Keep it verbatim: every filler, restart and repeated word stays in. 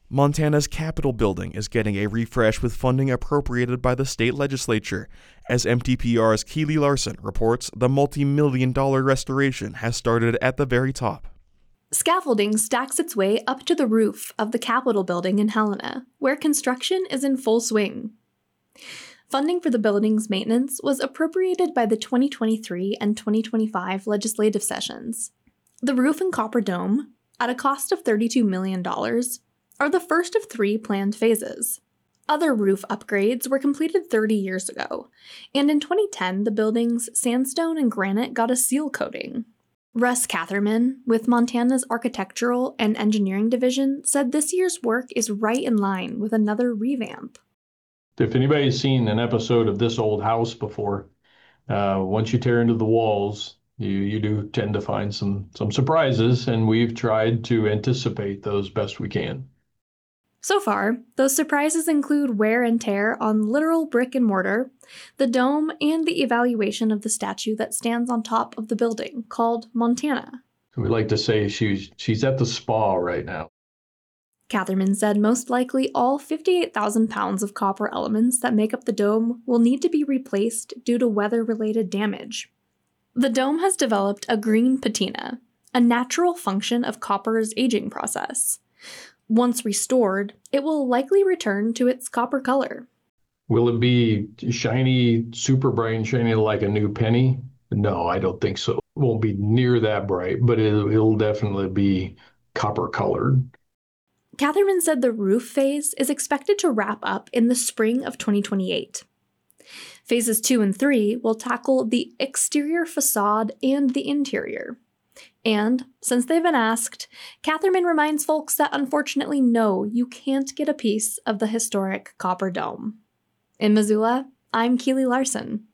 Montana's Capitol building is getting a refresh with funding appropriated by the state legislature. As M T P R's Keely Larson reports, the multi-million dollar restoration has started at the very top. Scaffolding stacks its way up to the roof of the Capitol building in Helena, where construction is in full swing. Funding for the building's maintenance was appropriated by the twenty twenty-three and twenty twenty-five legislative sessions. The roof and copper dome, at a cost of thirty-two million dollars, are the first of three planned phases. Other roof upgrades were completed thirty years ago, and in twenty ten the building's sandstone and granite got a seal coating. Russ Catherman, with Montana's Architectural and Engineering Division, said this year's work is right in line with another revamp. If anybody's seen an episode of This Old House before, uh, once you tear into the walls, you, you do tend to find some, some surprises, and we've tried to anticipate those best we can. So far, those surprises include wear and tear on literal brick and mortar, the dome, and the evaluation of the statue that stands on top of the building, called Montana. We like to say she's, she's at the spa right now. Catherman said most likely all fifty-eight thousand pounds of copper elements that make up the dome will need to be replaced due to weather-related damage. The dome has developed a green patina, a natural function of copper's aging process. Once restored, it will likely return to its copper color. Will it be shiny, super bright and shiny like a new penny? No, I don't think so. It won't be near that bright, but it'll, it'll definitely be copper colored. Catherman said the roof phase is expected to wrap up in the spring of twenty twenty-eight. Phases two and three will tackle the exterior facade and the interior. And, since they've been asked, Catherman reminds folks that unfortunately no, you can't get a piece of the historic Copper Dome. In Missoula, I'm Keely Larson.